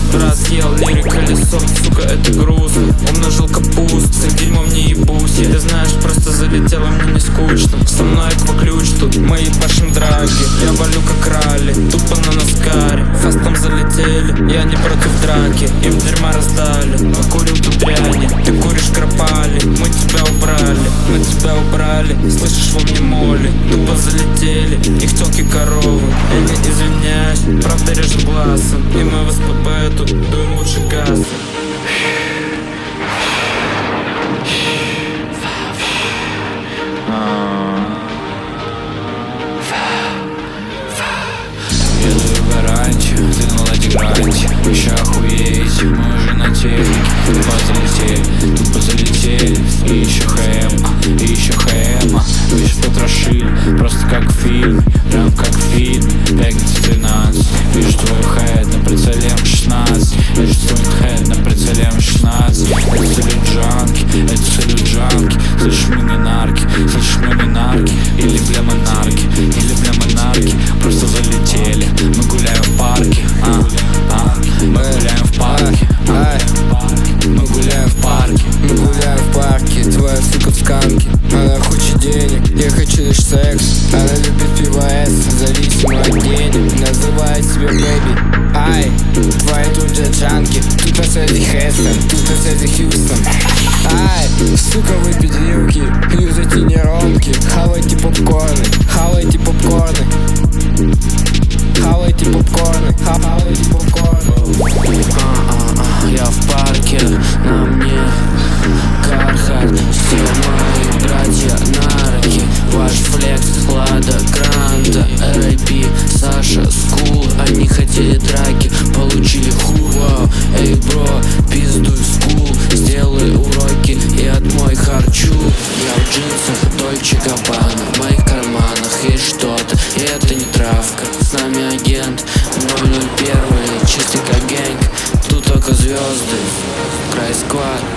Раз ел лирик колесо, сука, это груз. Умножил капуст, с дерьмом не ебусь. И ты знаешь, просто залетело, мне не скучно. Со мной экваключ тут, мы ебашим драки. Я валю как ралли, тупо на наскаре. Фастом залетели, я не против драки. Им дерьма раздали, покурил тут дряни. Ты куришь кропали, мы тебя убрали. Слышишь, во мне моли, тупо залетели. Их тёлки коровы, я не извиняюсь, правда режет глазом. И мы в СПБ тут дуем лучше газа. Я даю гарантию, ты налади гранте. Еще охуеть, мы уже на технике. Тупо залетели, и еще хэма. Видишь, потрошили, просто как в фильме. Прям как в фильме, пятница 13. Вижу твой хэт на прицеле М16. Вижу твой хэт на прицеле М16. Это салют-джанки, слышишь минарки. Или бля монарки, просто залетели. Мы гуляем в парке, мы гуляем в парке, мы гуляем в парке. Мы гуляем в парке, твоя сука в сканке. Она хочет денег, я хочу лишь секс. Она любит пиво С, зависимо от денег. Называет себя бэби. Ай, твои тут же джанки. Тут на связи Хестон, тут на связи Хьюстон. Ай, сука, выпить рюмки, юзайте нейронки. Хавайте попкорны, хавайте попкорны. Я в парке, на мне Кархат. Все мои братья нарки. Ваш флекс, Лада Гранта, R.I.P. Саша, Скул. Они хотели драки, получили хуа. Эй, бро, пиздуй в скул. Сделай уроки и отмой харчу. Я в джинсах Дольче Габбана. В моих карманах есть что-то, и это не травка. С нами агент 001, чистый как гэнг. Тут только звезды, Край Сквад.